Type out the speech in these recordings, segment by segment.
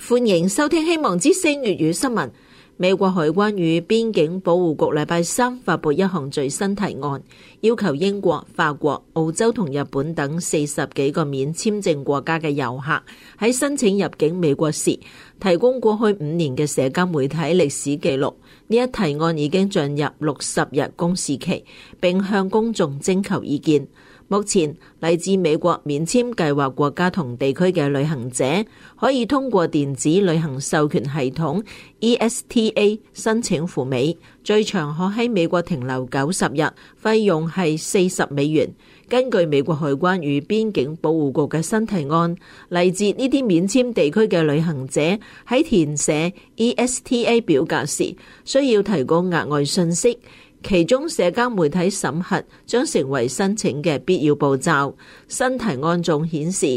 歡迎收聽希望之聲粵語新聞。美國海關與邊境保護局禮拜三發佈一項最新提案，要求英國、法國、澳洲同日本等40幾個免簽證國家嘅遊客喺申請入境美國時，提供過去5年嘅社交媒體歷史記錄。呢一提案已經進入60日公示期，並向公眾徵求意見。目前嚟自美國免簽計劃國家同地區嘅旅行者，可以通過電子旅行授權系統 ESTA 申請赴美，最長可喺美國停留90日，費用係$40。根據美國海關與邊境保護局嘅新提案，嚟自呢啲免簽地區嘅旅行者喺填寫 ESTA 表格時，需要提供額外信息。其中社交媒體審核將成為申請嘅必要步驟。新提案仲顯示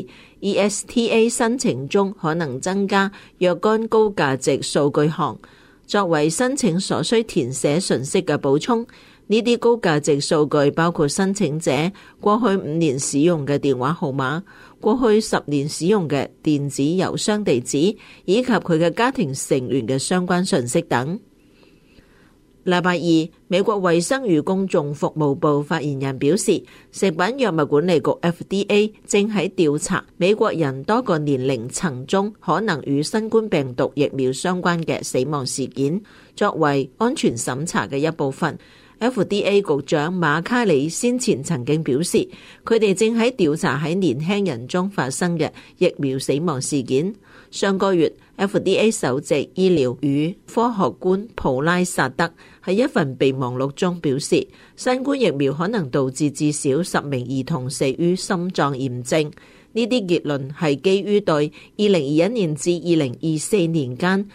ESTA 申請中可能增加若干高價值數據項，作為申請所需填寫信息嘅補充。呢啲高價值數據包括申請者過去5年使用嘅電話號碼、過去10年使用嘅電子郵箱地址，以及佢嘅家庭成員嘅相關信息等。禮拜二，美國衛生與公眾服務部發言人表示，食品藥物管理局 FDA 正喺調查美國人多個年齡層中可能與新冠病毒疫苗相關嘅死亡事件，作為安全審查嘅一部分。FDA 局長馬卡里先前曾經表示，佢哋正喺調查喺年輕人中發生嘅疫苗死亡事件。上個月 FDA 首席醫療與科學官普拉薩德喺一份備忘錄中表示，新冠疫苗可能導致至少10名兒童死於心臟炎症。呢啲結論係基於對2021年至2024年間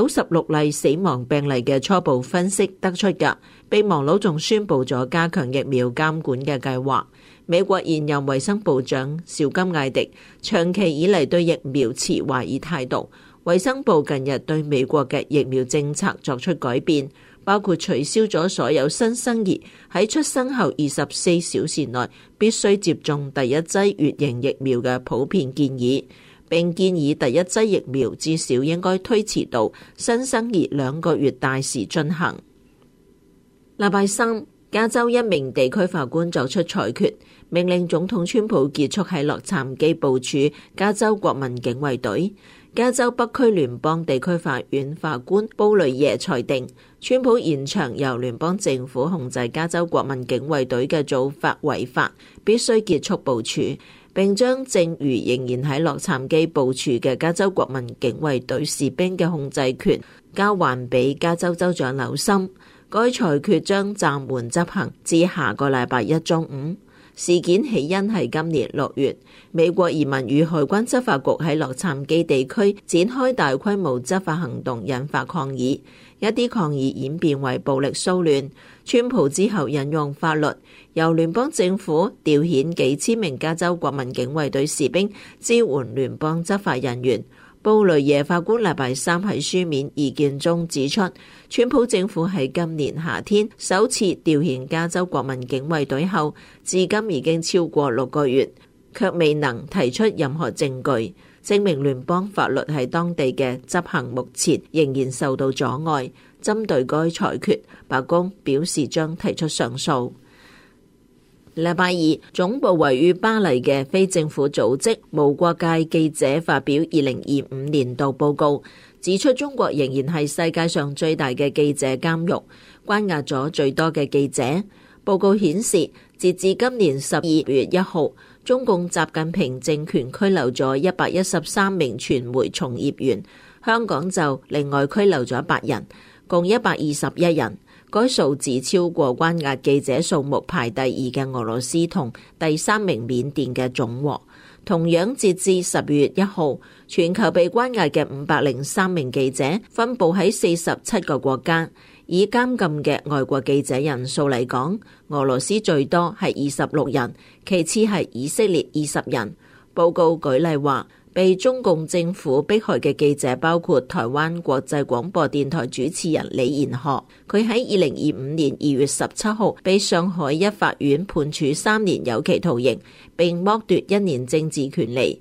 96例死亡病例嘅初步分析得出嘅。備忘錄仲宣布咗加強疫苗監管嘅計劃。美國現任衛生部長邵金艾迪長期以嚟對疫苗持懷疑態度。衛生部近日對美國嘅疫苗政策作出改變，包括取消咗所有新生兒喺出生後24小時內必須接種第一劑乙型疫苗嘅普遍建議，並建議第一劑疫苗至少應該推遲到新生兒2個月大時進行。禮拜三，加州一名地區法官作出裁決，命令總統川普結束喺洛杉磯部署加州國民警衛隊。加州北區聯邦地區法院法官布雷耶裁定，川普延長由聯邦政府控制加州國民警衛隊嘅做法違法，必須結束部署，並將剩餘仍然喺洛杉磯部署嘅加州國民警衛隊士兵嘅控制權交還俾加州州長紐森。該裁決將暫緩執行至下個禮拜一中午。事件起因係今年6月，美國移民與海關執法局喺洛杉磯地區展開大規模執法行動，引發抗議。一啲抗議演變為暴力騷亂。川普之後引用法律，由聯邦政府調遣幾千名加州國民警衛隊士兵支援聯邦執法人員。布雷耶法官禮拜三喺書面意見中指出，川普政府喺今年夏天首次調遣加州國民警衛隊後，至今已經超過6個月，卻未能提出任何證據，證明聯邦法律喺當地嘅執行目前仍然受到阻礙。針對該裁決，白宮表示將提出上訴。禮拜二，總部位於巴黎嘅非政府組織無國界記者發表2025年度報告，指出中國仍然係世界上最大嘅記者監獄，關押咗最多嘅記者。報告顯示，截至今年12月1號，中共習近平政權拘留咗113名傳媒從業員，香港就另外拘留咗8人，共121人。該數字超過關押記者數目排第2嘅俄羅斯同第3名緬甸嘅總和。同樣截至10月1號，全球被關押嘅503名記者分佈喺47個國家。以監禁嘅外國記者人數嚟講，俄羅斯最多係26人，其次係以色列20人。報告舉例話，被中共政府迫害嘅記者包括台灣國際廣播電台主持人李延賀，佢喺2025年2月17號被上海一法院判處3年有期徒刑，並剝奪1年政治權利。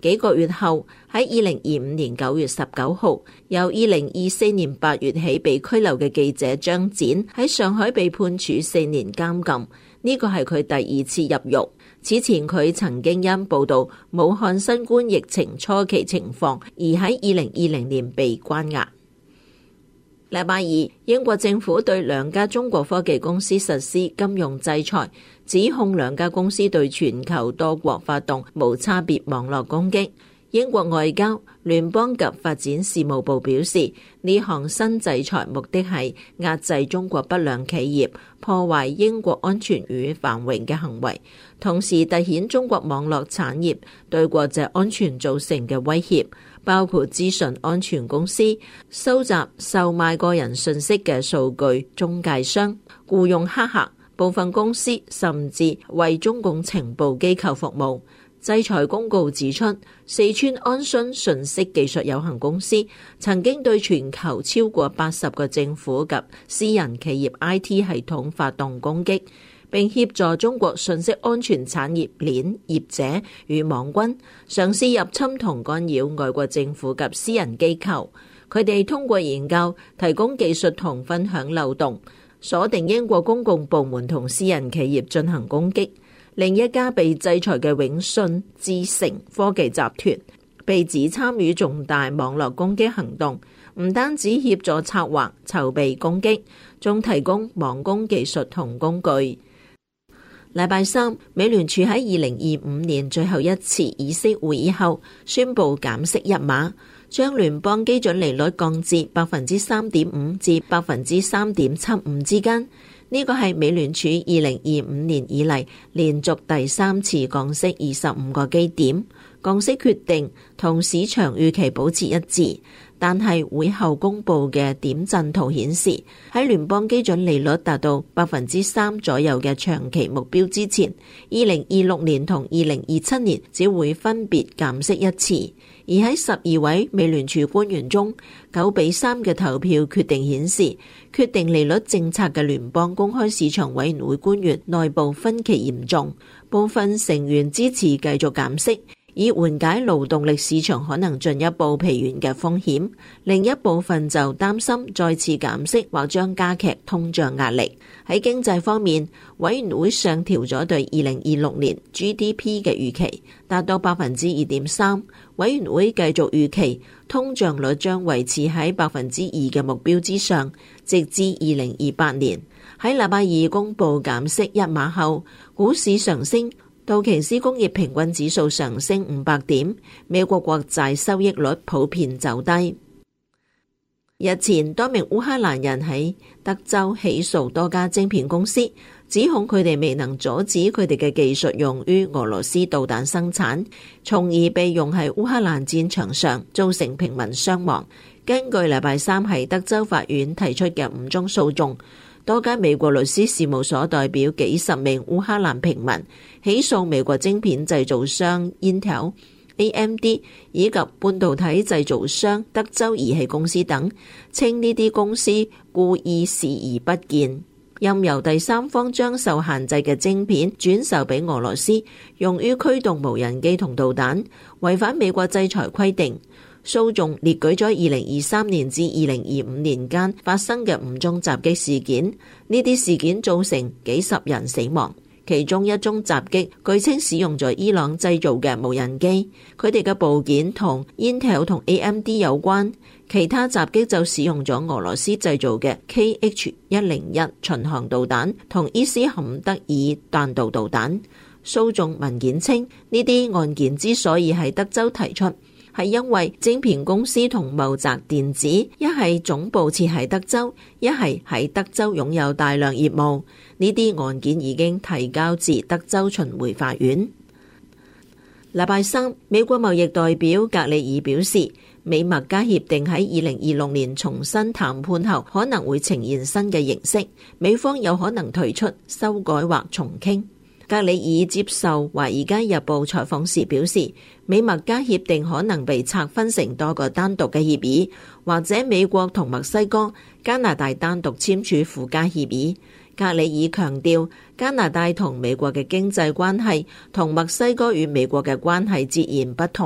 幾個月後，喺2025年9月19號，由2024年8月起被拘留嘅記者張展喺上海被判處4年監禁，呢個係佢第2次入獄。此前佢曾經因報導武漢新冠疫情初期情況而喺2020年被關押。禮拜二，英國政府對2家中國科技公司實施金融制裁，指控2家公司對全球多國發動無差別網絡攻擊。英國外交、聯邦及發展事務部表示，呢項新制裁目的係壓制中國不良企業破壞英國安全與繁榮嘅行為，同時凸顯中國網絡產業對國際安全造成嘅威脅，包括資訊安全公司、收集、售賣個人信息嘅數據中介商、僱用黑客、部分公司甚至為中共情報機構服務。制裁公告指出，四川安洵信息技術有限公司曾經對全球超過80個政府及私人企業 IT 系統發動攻擊，並協助中國信息安全產業鏈業者與網軍嘗試入侵同干擾外國政府及私人機構。佢哋通過研究、提供技術同分享漏洞，鎖定英國公共部門同私人企業進行攻擊。另一家被制裁嘅永信智誠科技集團被指參與重大網絡攻擊行動，唔單止協助策劃籌備攻擊，仲提供網攻技術同工具。禮拜三，美聯儲喺2025年最後一次議息會議後宣布減息1碼，將聯邦基準利率降至 3.5% 至 3.75% 之間。呢個係美聯儲2025年以嚟連續第3次降息25個基點，降息決定同市場預期保持一致。但係會後公布嘅點陣圖顯示，喺聯邦基準利率達到 3% 左右嘅長期目標之前，2026年同2027年只會分別減息一次。而喺12位美聯儲官員中，9-3嘅投票決定顯示，決定利率政策嘅聯邦公開市場委員會官員內部分歧嚴重，部分成員支持繼續減息，以緩解勞動力市場可能進一步疲軟嘅風險，另一部分就擔心再次減息或將加劇通脹壓力。喺經濟方面，委員會上調咗對2026年 GDP 嘅預期，達到 2.3%。委員會繼續預期通脹率將維持喺 2% 嘅目標之上，直至2028年。喺禮拜二公布減息1碼後，股市上升。道瓊斯工業平均指數上升500點，美國國債收益率普遍走低。日前，多名烏克蘭人喺德州起訴多家晶片公司，指控佢哋未能阻止佢哋嘅技術用於俄羅斯導彈生產，從而被用喺烏克蘭戰場上，造成平民傷亡。根據禮拜三喺德州法院提出嘅5宗訴訟，多間美國律師事務所代表幾十名烏克蘭平民，起訴美國晶片製造商 Intel、AMD 以及半導體製造商德州儀器公司等，稱呢啲公司故意視而不見，任由第三方將受限制嘅晶片轉售俾俄羅斯，用於驅動無人機同導彈，違反美國制裁規定。訴訟列舉咗2023年至2025年間發生嘅5宗襲擊事件，呢啲事件造成幾十人死亡。其中1宗襲擊據稱使用咗伊朗製造嘅無人機，佢哋嘅部件同 Intel 同 AMD 有關。其他襲擊就使用咗俄羅斯製造嘅 KH-101 巡航導彈同伊斯坎德爾彈道導彈。訴訟文件稱，呢啲案件之所以喺德州提出，係因為晶片公司同茂澤電子一係總部設喺德州，一係喺德州擁有大量業務。呢啲案件已經提交至德州巡迴法院。禮拜三，美國貿易代表格里爾表示，美墨加協定喺2026年重新談判後可能會呈現新嘅形式，美方有可能退出、修改或重傾。格里爾接受《華爾街日報》採訪時表示，美墨加協定可能被拆分成多個單獨嘅協議，或者美國同墨西哥、加拿大單獨簽署附加協議。格里爾強調，加拿大同美國嘅經濟關係同墨西哥與美國嘅關係截然不同。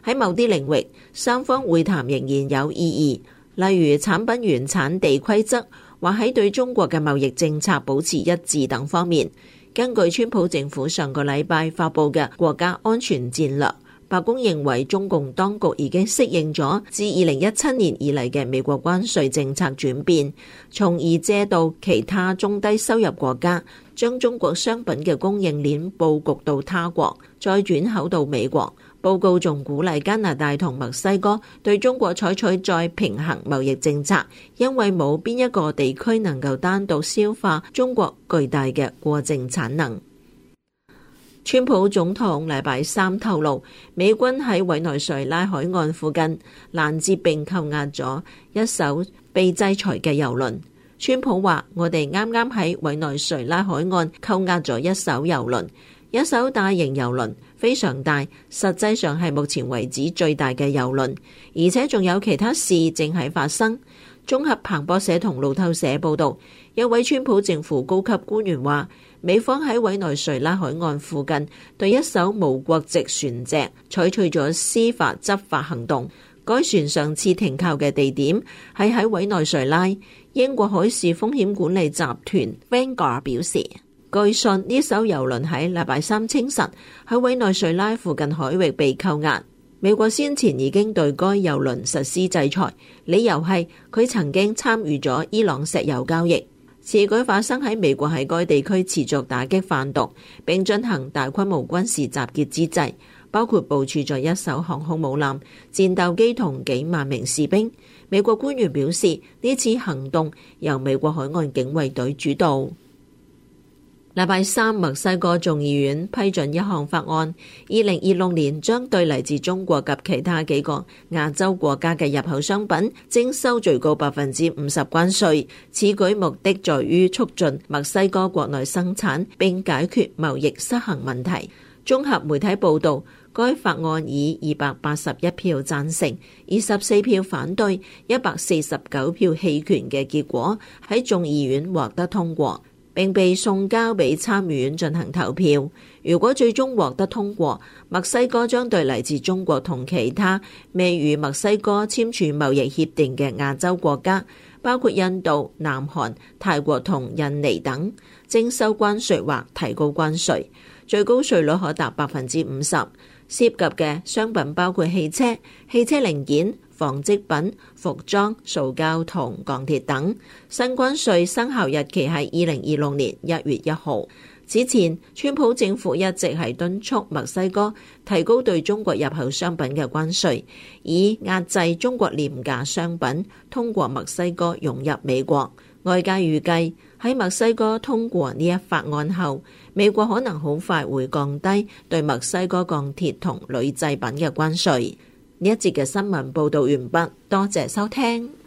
喺某啲領域，雙方會談仍然有意義，例如產品原產地規則或喺對中國嘅貿易政策保持一致等方面。根據川普政府上個禮拜發布嘅國家安全戰略，白宮認為中共當局已經適應咗自2017年以嚟嘅美國關稅政策轉變，從而借道其他中低收入國家，將中國商品嘅供應鏈佈局到他國，再轉口到美國。報告仲鼓勵加拿大同墨西哥對中國採取再平衡貿易政策，因為冇邊一個地區能夠單獨消化中國巨大嘅過剩產能。川普總統禮拜三透露，美軍喺委內瑞拉海岸附近攔截並扣押咗一艘被制裁嘅油輪。川普話：我哋啱啱喺委內瑞拉海岸扣押咗一艘油輪，一艘大型油輪，非常大，實際上係目前為止最大嘅油輪，而且仲有其他事正喺發生。綜合彭博社同路透社報道，一位川普政府高級官員話，美方喺委內瑞拉海岸附近對一艘無國籍船隻採取咗司法執法行動。該船上次停靠嘅地點係喺委內瑞拉。英國海事風險管理集團 Vanguard 表示，據信呢艘油輪喺禮拜三清晨喺委內瑞拉附近海域被扣押。美國先前已經對該油輪實施制裁，理由係佢曾經參與咗伊朗石油交易。此舉發生喺美國喺該地區持續打擊販毒並進行大規模軍事集結之際，包括部署咗一艘航空母艦、戰鬥機同幾萬名士兵。美國官員表示，呢次行動由美國海岸警衛隊主導。禮拜三，墨西哥眾議院批准一項法案，2026年將對嚟自中國及其他幾個亞洲國家嘅入口商品徵收最高50%關稅。此舉目的在於促進墨西哥國內生產並解決貿易失衡問題。綜合媒體報導，該法案以281票贊成、24票反對、149票棄權嘅結果喺眾議院獲得通過，並被送交俾參議院進行投票。如果最終獲得通過，墨西哥將對嚟自中國同其他未與墨西哥簽署貿易協定嘅亞洲國家，包括印度、南韓、泰國同印尼等，徵收關稅或提高關稅，最高稅率可達50%。涉及嘅商品包括汽車、汽車零件、紡織品、服裝、塑膠同鋼鐵等。新關稅生效日期係2026年1月1號。此前，川普政府一直係敦促墨西哥提高對中國入口商品嘅關稅，以壓制中國廉價商品通過墨西哥湧入美國。外界預計喺墨西哥通過呢一法案後，美國可能好快會降低對墨西哥鋼鐵同鋁製品嘅關稅。呢一節嘅新聞報導完畢，多謝收聽。